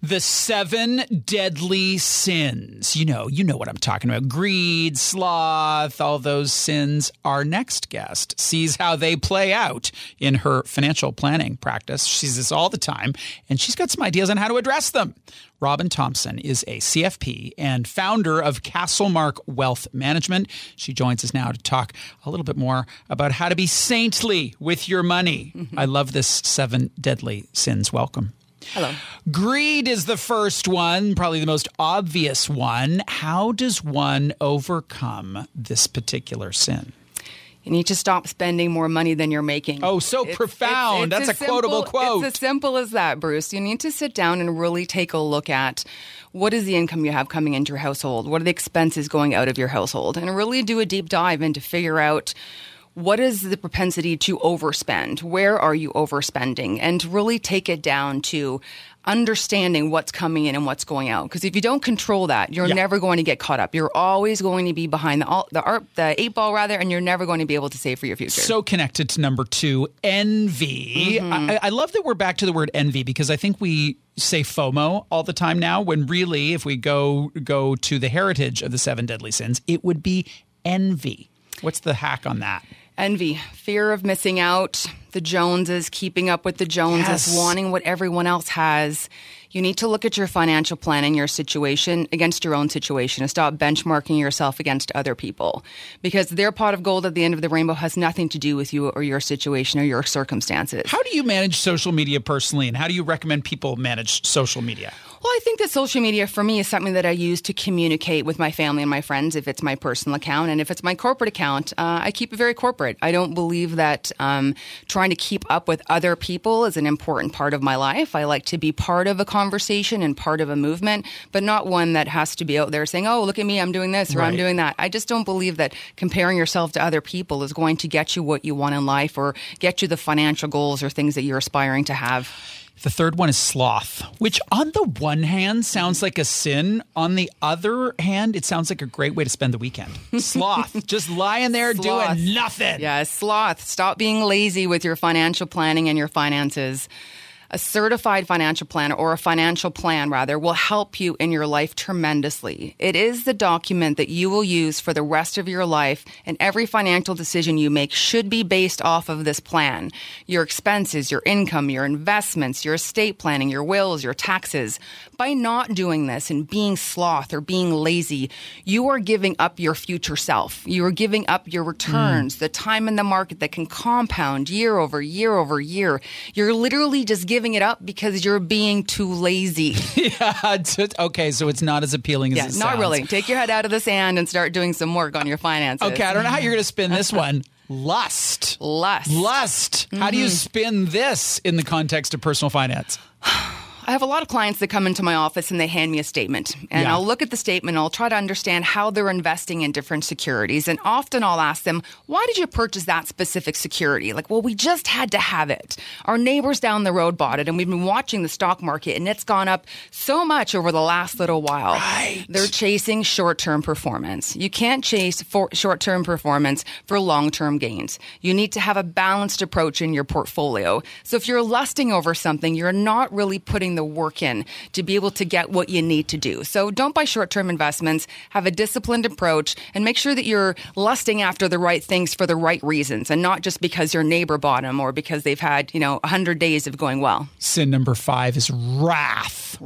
The 7 deadly sins. You know what I'm talking about. Greed, sloth, all those sins. Our next guest sees how they play out in her financial planning practice. She sees this all the time, and she's got some ideas on how to address them. Robin Thompson is a CFP and founder of Castlemark Wealth Management. She joins us now to talk a little bit more about how to be saintly with your money. Mm-hmm. I love this 7 deadly sins. Welcome. Hello. Greed is the first one, probably the most obvious one. How does one overcome this particular sin? You need to stop spending more money than you're making. Oh, so profound. That's a quotable quote. It's as simple as that, Bruce. You need to sit down and really take a look at what is the income you have coming into your household? What are the expenses going out of your household? And really do a deep dive into figure out what is the propensity to overspend? Where are you overspending? And really take it down to understanding what's coming in and what's going out. Because if you don't control that, you're never going to get caught up. You're always going to be behind the 8 ball, and you're never going to be able to save for your future. So connected to number 2, envy. Mm-hmm. I love that we're back to the word envy, because I think we say FOMO all the time now, when really, if we go to the heritage of the 7 deadly sins, it would be envy. What's the hack on that? Envy, fear of missing out, the Joneses, keeping up with the Joneses, wanting what everyone else has. You need to look at your financial plan and your situation against your own situation and stop benchmarking yourself against other people, because their pot of gold at the end of the rainbow has nothing to do with you or your situation or your circumstances. How do you manage social media personally, and how do you recommend people manage social media? Well, I think that social media for me is something that I use to communicate with my family and my friends if it's my personal account. And if it's my corporate account, I keep it very corporate. I don't believe that trying to keep up with other people is an important part of my life. I like to be part of a conversation and part of a movement, but not one that has to be out there saying, oh, look at me, I'm doing this or I'm doing that. I just don't believe that comparing yourself to other people is going to get you what you want in life or get you the financial goals or things that you're aspiring to have. The third one is sloth, which on the one hand sounds like a sin. On the other hand, it sounds like a great way to spend the weekend. Sloth, just lying there doing nothing. Yeah, sloth. Stop being lazy with your financial planning and your finances. A certified financial planner, or a financial plan rather, will help you in your life tremendously. It is the document that you will use for the rest of your life, and every financial decision you make should be based off of this plan. Your expenses, your income, your investments, your estate planning, your wills, your taxes. By not doing this and being sloth or being lazy, you are giving up your future self. You are giving up your returns, the time in the market that can compound year over year over year. You're literally just giving it up because you're being too lazy. Okay, so it's not as appealing as it sounds. Not really. Take your head out of the sand and start doing some work on your finances. Okay, I don't know how you're going to spin this one. Lust. Mm-hmm. How do you spin this in the context of personal finance? I have a lot of clients that come into my office and they hand me a statement. And I'll look at the statement and I'll try to understand how they're investing in different securities. And often I'll ask them, why did you purchase that specific security? Like, well, we just had to have it. Our neighbors down the road bought it and we've been watching the stock market and it's gone up so much over the last little while. Right. They're chasing short-term performance. You can't chase short-term performance for long-term gains. You need to have a balanced approach in your portfolio. So if you're lusting over something, you're not really putting the work in to be able to get what you need to do. So don't buy short-term investments, have a disciplined approach, and make sure that you're lusting after the right things for the right reasons and not just because your neighbor bought them or because they've had, 100 days of going well. Sin number 5 is wrath.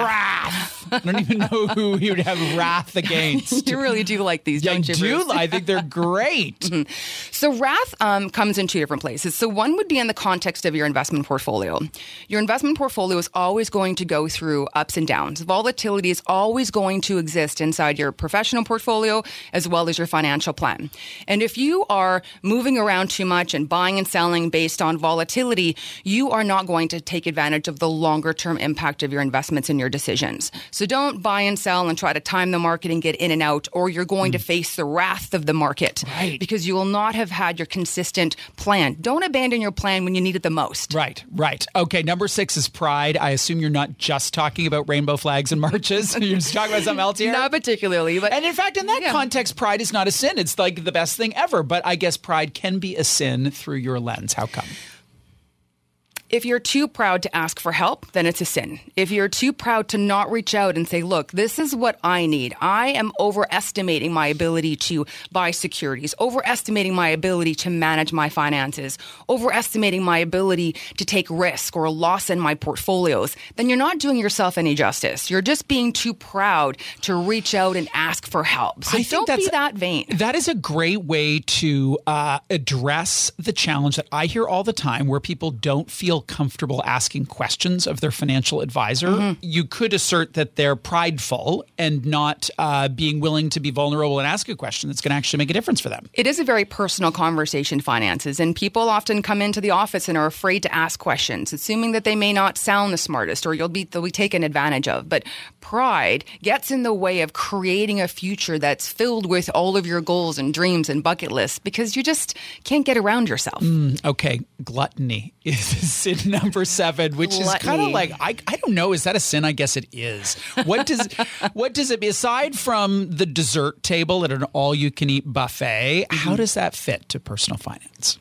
I don't even know who you would have wrath against. You really do like these, don't you, Bruce? I think they're great. Mm-hmm. So wrath comes in 2 different places. So one would be in the context of your investment portfolio. Your investment portfolio is always going to go through ups and downs. Volatility is always going to exist inside your professional portfolio as well as your financial plan. And if you are moving around too much and buying and selling based on volatility, you are not going to take advantage of the longer term impact of your investments and your decisions. So don't buy and sell and try to time the market and get in and out, or you're going to face the wrath of the market because you will not have had your consistent plan. Don't abandon your plan when you need it the most. Right. Okay, number 6 is pride. I assume you're not just talking about rainbow flags and marches. You're just talking about something else here? Not particularly. And in fact, in that context, pride is not a sin. It's like the best thing ever. But I guess pride can be a sin through your lens. How come? If you're too proud to ask for help, then it's a sin. If you're too proud to not reach out and say, look, this is what I need. I am overestimating my ability to buy securities, overestimating my ability to manage my finances, overestimating my ability to take risk or loss in my portfolios, then you're not doing yourself any justice. You're just being too proud to reach out and ask for help. So don't be that vain. That is a great way to address the challenge that I hear all the time where people don't feel comfortable asking questions of their financial advisor. Mm-hmm. You could assert that they're prideful and not being willing to be vulnerable and ask a question that's going to actually make a difference for them. It is a very personal conversation, finances, and people often come into the office and are afraid to ask questions, assuming that they may not sound the smartest or they'll be taken advantage of. But pride gets in the way of creating a future that's filled with all of your goals and dreams and bucket lists because you just can't get around yourself. Okay, gluttony is sin number 7, which is kind of like, I don't know, is that a sin? I guess it is. What does it be? Aside from the dessert table at an all-you-can-eat buffet, how does that fit to personal finance?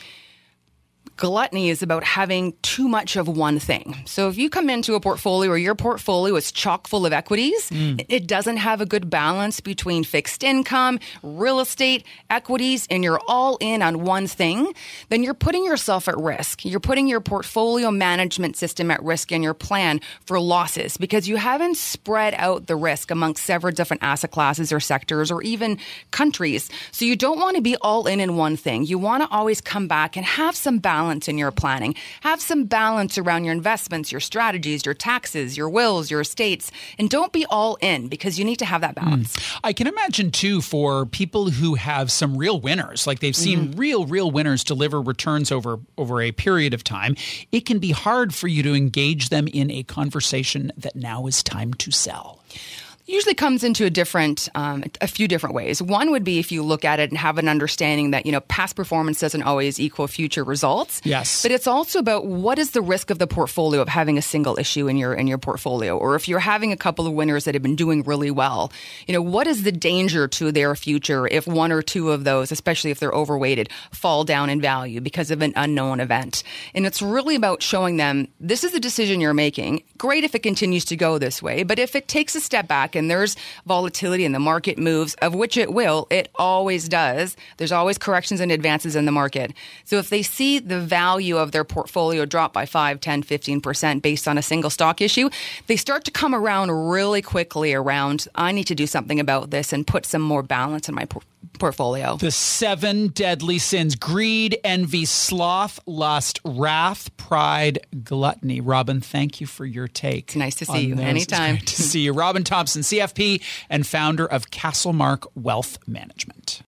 Gluttony is about having too much of one thing. So if you come into a portfolio or your portfolio is chock full of equities, it doesn't have a good balance between fixed income, real estate, equities, and you're all in on one thing, then you're putting yourself at risk. You're putting your portfolio management system at risk and your plan for losses because you haven't spread out the risk amongst several different asset classes or sectors or even countries. So you don't want to be all in one thing. You want to always come back and have some balance in your planning. Have some balance around your investments, your strategies, your taxes, your wills, your estates, and don't be all in because you need to have that balance. I can imagine too for people who have some real winners, like they've seen real winners deliver returns over a period of time, it can be hard for you to engage them in a conversation that now is time to sell. Usually comes into a few different ways. One would be if you look at it and have an understanding that, past performance doesn't always equal future results. Yes. But it's also about what is the risk of the portfolio of having a single issue in your portfolio, or if you're having a couple of winners that have been doing really well, what is the danger to their future if one or two of those, especially if they're overweighted, fall down in value because of an unknown event? And it's really about showing them this is the decision you're making. Great if it continues to go this way, but if it takes a step back and there's volatility and the market moves, of which it will, it always does. There's always corrections and advances in the market. So if they see the value of their portfolio drop by 5, 10, 15% based on a single stock issue, they start to come around really quickly around, I need to do something about this and put some more balance in my portfolio. The 7 deadly sins: greed, envy, sloth, lust, wrath, pride, gluttony. Robin, thank you for your take. It's nice to see you. Anytime. It's great to see you. Robin Thompson, CFP and founder of Castlemark Wealth Management.